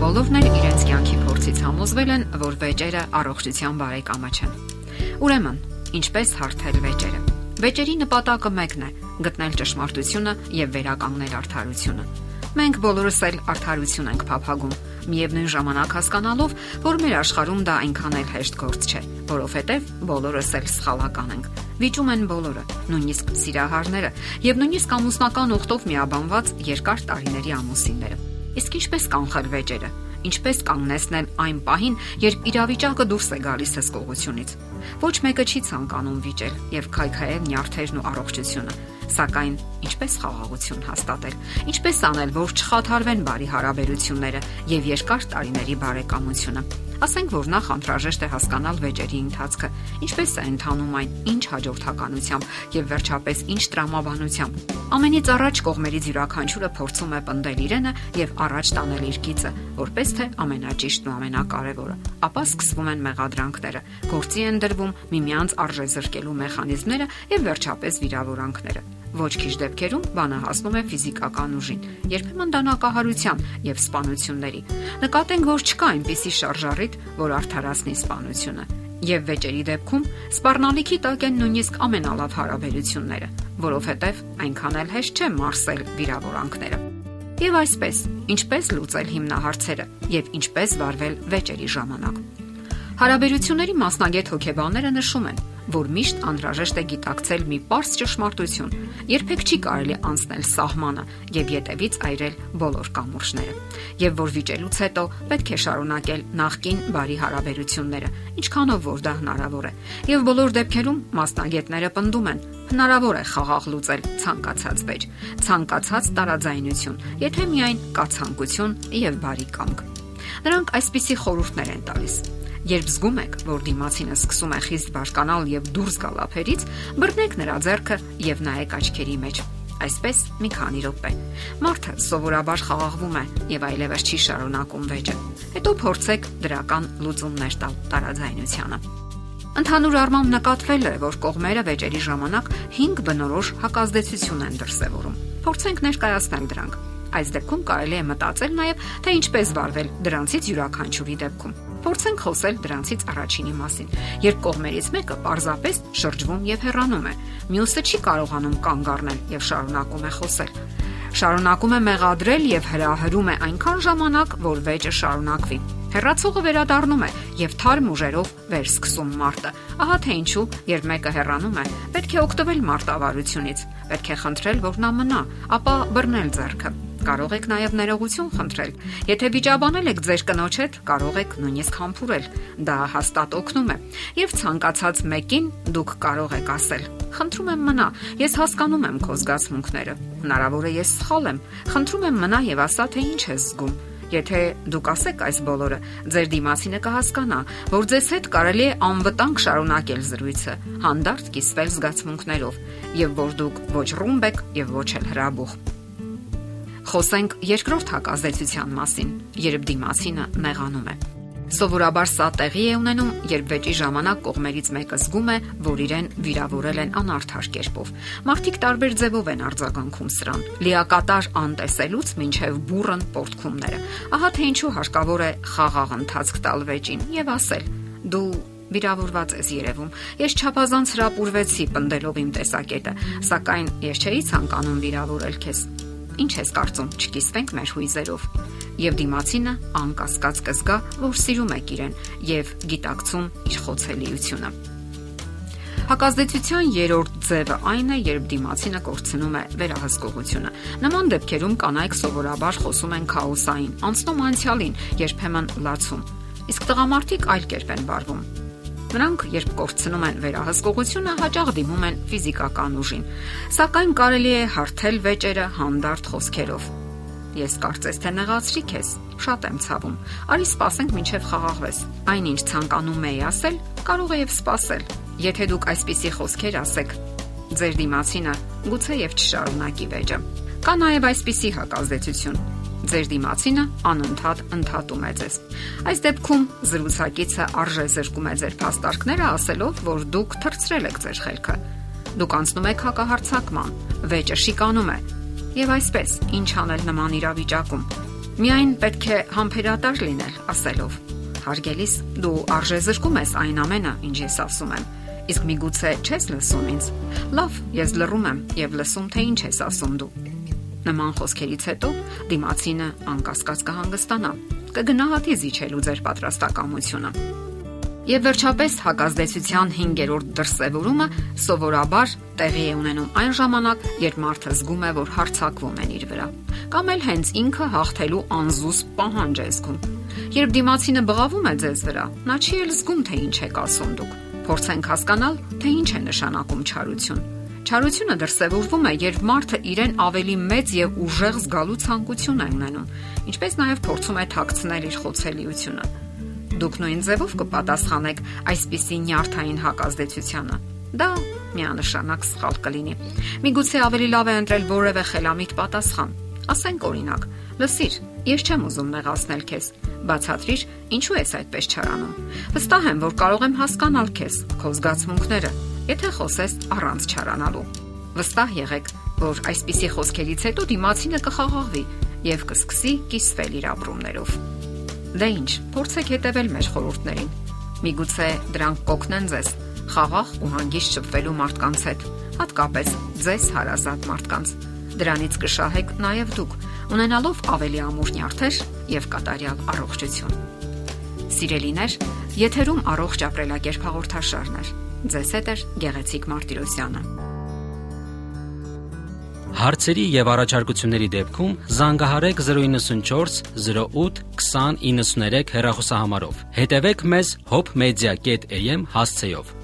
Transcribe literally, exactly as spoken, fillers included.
Բոլորն էլ իրենց կյանքի փորձից համոզվել են, որ վեճերը առողջության բարեկամը չեն։ Ուրեմն, ինչպես հարթել վեճերը։ Վեճերի նպատակը մեկն է՝ գտնել ճշմարտությունը եւ վերականգնել արդարությունը։ Մենք բոլորս էլ արդարություն ենք փափագում, միևնույն ժամանակ հասկանալով, որ մեր աշխարհում դա այնքան էլ հեշտ գործ չէ, որովհետեւ բոլորս էլ սխալական ենք։ Վիճում են բոլորը, նույնիսկ սիրահարները եւ նույնիսկ ամուսնական ուխտով միաբանված երկար տարիների ամուսինները։ Իսկ ինչպես կանխել վեճերը։ Ինչպես կանգնեցնել այն պահին, երբ իրավիճակը դուրս է գալիս հսկողությունից։ Ոչ մեկը չի ցանկանում վիճել եւ քայքայել նյարդերն ու առողջությունը, սակայն ինչպես խաղաղություն հաստատել, ինչպես անել, որ չխաթարվեն բարի հարաբերությունները եւ երկար տարիների բարեկամությունը։ Ասենք, որ նախ անհրաժեշտ է հասկանալ վեճերի ընթացքը, ինչպես է ընթանում այն, ինչ հաջորդականությամբ եւ վերջապես ինչ տրամաբանությամբ։ Ամենից առաջ կողմերից յուրաքանչյուրը փորձում է պնդել իրենը եւ առաջ տանել իր գիծը, որպես թե ամենաճիշտն ու ամենակարևորը։ Ապա սկսվում են մեղադրանքները, գործի են դրվում միմյանց արժեզրկելու մեխանիզմները եւ վերջապես վիրավորանքները։ Ոչ քիչ դեպքերում բանը հասնում է ֆիզիկական ուժին, երբեմն դանակահարության եւ սպանությունների։ Նկատենք, որ չկա այնպիսի շարժառիթ, որ արդարացնի սպանությունը։ Եվ վեճերի դեպքում սպառնալիքի տակ են նույնիսկ ամենալավ հարաբերությունները, որովհետեւ այնքան էլ հեշտ չէ մարսել վիրավորանքները։ Եվ այսպես, ինչպես լուծել հիմնահարցերը եւ ինչպես վարվել վեճերի ժամանակ։ Հարաբերությունների մասնագետ հոգեբանները նշում են, որ միշտ անհրաժեշտ է գիտակցել մի պարզ ճշմարտություն, երբեք չի կարելի անցնել սահմանը եւ յետևից այրել բոլոր կամուրջները, եւ որ վիճելուց հետո պետք է շարունակել նախկին բարի հարաբերությունները, ինչքանով որ դա հնարավոր է, եւ բոլոր դեպքերում մասնագետները պնդում են, հնարավոր է խաղաղ լուծել ցանկացած վեճ, ցանկացած տարաձայնություն, եթե միայն կա ցանկություն եւ բարի կամք։ Նրանք այսպիսի խորհուրդներ են տալիս. Երբ զգում եք, որ դիմացինը սկսում է խիստ բարկանալ եւ դուրս գալ ափերից, բռնեք նրա ձեռքը եւ նայեք աչքերի մեջ։ Այսպես մի քանի րոպե։ Մարդը սովորաբար խաղաղվում է եւ այլևս չի շարունակում վեճը։ Հետո փորձեք դրական լուծումներ տալ տարաձայնությանը։ Ընդհանուր առմամբ նկատվել է, որ կողմերը վեճերի ժամանակ հինգ բնորոշ հակազդեցություն են դրսևորում։ Փորձենք ներկայացնել դրանք։ Այս դեպքում կարելի է մտածել նաև, թե ինչպես վարվել դրանցից յուրաքանչյուրի դեպքում։ Փորձենք խոսել դրանցից առաջինի մասին, երբ կողմերից մեկը պարզապես շրջվում եւ հեռանում է, մյուսը չի կարողանում կանգ առնել եւ շարունակում է խոսել։ Շարունակում է մեղադրել եւ հրահրում է այնքան ժամանակ, որ վեճը շարունակվի։ Հեռացողը վերադառնում է եւ թարմ ուժերով վերսկսում մարտը։ Ահա թե ինչու, երբ մեկը հեռանում է, պետք է օգտվել մարտավարությունից, պետք է խնդրել, որ նա մնա, ապա բռնել ձեռքը։ Կարող եք նաև ներողություն խնդրել։ Եթե վիճաբանել եք ձեր կնոջ հետ, կարող եք նույնիսկ համբուրել։ Դա հաստատ օգնում է։ Եվ ցանկացած մեկին դուք կարող եք ասել. «Խնդրում եմ մնա, ես հասկանում եմ քո զգացմունքները։ Հնարավոր է ես սխալ եմ։ Խնդրում եմ մնա եւ ասա, թե ինչ ես զգում»։ Եթե դուք ասեք այս բոլորը, ձեր դիմացինը կհասկանա, որ ձեզ հետ կարելի է անվտանգ շարունակել զրույցը, հանդարտ կիսվել զգացմունքներով, եւ որ դուք ոչ ռումբ եք եւ ոչ էլ հրաբուխ։ Խոսենք երկրորդ հակազդեցության մասին, երբ դիմացինը նեղանում է։ Սովորաբար սա տեղի է ունենում, երբ վեճի ժամանակ կողմերից մեկը զգում է, որ իրեն վիրավորել են անարդար կերպով։ Մարդիկ տարբեր ձևով են արձագանքում սրան, լիակատար անտեսելուց մինչև բուռն պորտքումները։ Ահա թե ինչու հարկավոր է խաղաղ ընթացք տալ վեճին եւ ասել. «Դու վիրավորված ես երևում։ Ես չափազանց հրապուրվեցի պնդելով իմ տեսակետը, սակայն ես չէի ցանկանում վիրավորել քեզ։ Ինչ ես կարծում, չկիսվենք մեր հույզերով»։ Եվ դիմացինը անկասկած կզգա, որ սիրում եք իրեն եւ գիտակցում իր խոցելիությունը։ Հակազդեցության երրորդ ձևը այն է, երբ դիմացինը կորցնում է վերահսկողությունը։ Նման դեպքերում կանայք սովորաբար խոսում են քաոսային, անցնում անցյալին, երբեմն լացում։ Իսկ տղամարդիկ այլ կերպ են վարվում։ Նրանք, երբ կորցնում են վերահսկողությունը, հաճախ դիմում են ֆիզիկական ուժին։ Սակայն կարելի է հարթել վեճերը հանդարտ խոսքերով։ Ես կարծես թե նեղացրի քեզ, շատ եմ ցավում։ Արի սպասենք մինչև խաղաղվես։ Այնինչ ցանկանում էի ասել, կարող է եւ սպասել։ Եթե դուք այսպիսի խոսքեր ասեք, ձեր դիմացինը գուցե եւ չշարունակի վեճը։ Կա նաեւ այսպիսի հակազդեցություն։ Ձեր դիմացինը անընդհատ ընդհատում է ձեզ։ Այս դեպքում զրուցակիցը արժեզրկում է ձեր փաստարկները, ասելով, որ դուք թռցրել եք ձեր խելքը։ Դուք անցնում եք հակահարձակման, վեճը շիկանում է։ Եվ այսպես, ինչ անել նման իրավիճակում։ Միայն պետք է համբերատար լինել, ասելով. հարգելիս, դու արժե զրկում ես այն ամենը, ինչ ես ասում եմ, իսկ միգուցե չես լսում ինձ։ Լավ, ես լռում եմ եւ լսում, թե ինչ ես ասում դու։ Նման խոսքերից հետո դիմացինը անկասկած կհանգստանա, կգնահատի զիջելու ձեր պատրաստակամությունը։ Եվ վերջապես հակազդեցության հինգերորդ դրսևորումը սովորաբար տեղի է ունենում այն ժամանակ, երբ մարդը զգում է, որ հարձակվում են իր վրա, կամ էլ հենց ինքը հաղթելու անզուսպ պահանջ է զգում։ Երբ դիմացինը բղավում է ձեզ վրա, նա չի էլ զգում, թե ինչ եք ասում դուք։ Փորձենք հասկանալ, թե ինչ է նշանակում չարություն։ Չարությունը դրսևորվում է, երբ մարդը իրեն ավելի մեծ եւ ուժեղ զգալու ցանկություն է ունենում, ինչպես նաեւ փորձում է թաքցնել իր խոցելիությունը։ Դուք նույն ձևով կպատասխանեք այսպիսի նյարդային հակազդեցությանը։ Դա միանշանակ սխալ կլինի։ Միգուցե ավելի լավ է ընտրել որևէ խելամիտ պատասխան։ Ասենք օրինակ. լսիր, ես չեմ ուզում նեղացնել քեզ, բացատրիր, ինչու ես այդպես չարանում։ Վստահ եմ, որ կարող եմ հասկանալ քեզ, քո զգացմունքները, եթե խոսես առանց չարանալու։ Վստահ եղեք, որ այսպիսի խոսքերից հետո դիմացինը կխաղաղվի եւ կսկսի կիսվել իր ապրումներով։ Դե ինչ, փորձեք հետևել մեր խորհուրդներին։ Միգուցե դրանք կօգնեն ձեզ խաղաղ ու հանգիստ շփվելու մարդկանց հետ, հատկապես ձեզ հարազատ մարդկանց։ Դրանից կշահեք նաև դուք, ունենալով ավելի ամուր նյարդեր եւ կատարյալ առողջություն։ Սիրելիներ, եթերում առողջ ապրելակերպ հաղորդաշարն է։ Ձեզ հետ է Գեղեցիկ Մարտիրոսյանը։ Հարցերի եւ առաջարկությունների դեպքում զանգահարեք zero nine four zero eight twenty ninety-three հեռախոսահամարով։ Հետևեք մեզ hope media dot a m հասցեով։